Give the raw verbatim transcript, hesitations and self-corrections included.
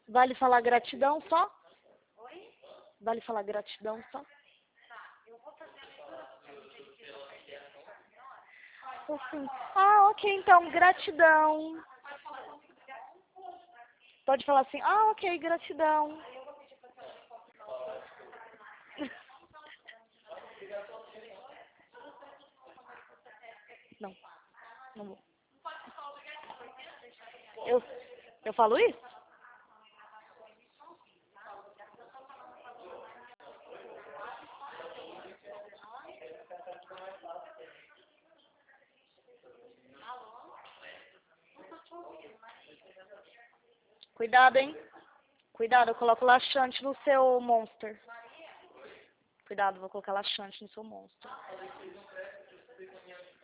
Vale falar gratidão só? Vale falar gratidão só? Assim, ah, ok, então, gratidão. Pode falar assim, ah, ok, gratidão. Não, não vou. Eu, eu falo isso? Cuidado, hein? Cuidado, eu coloco laxante no seu monster. Cuidado, vou colocar laxante no seu monster.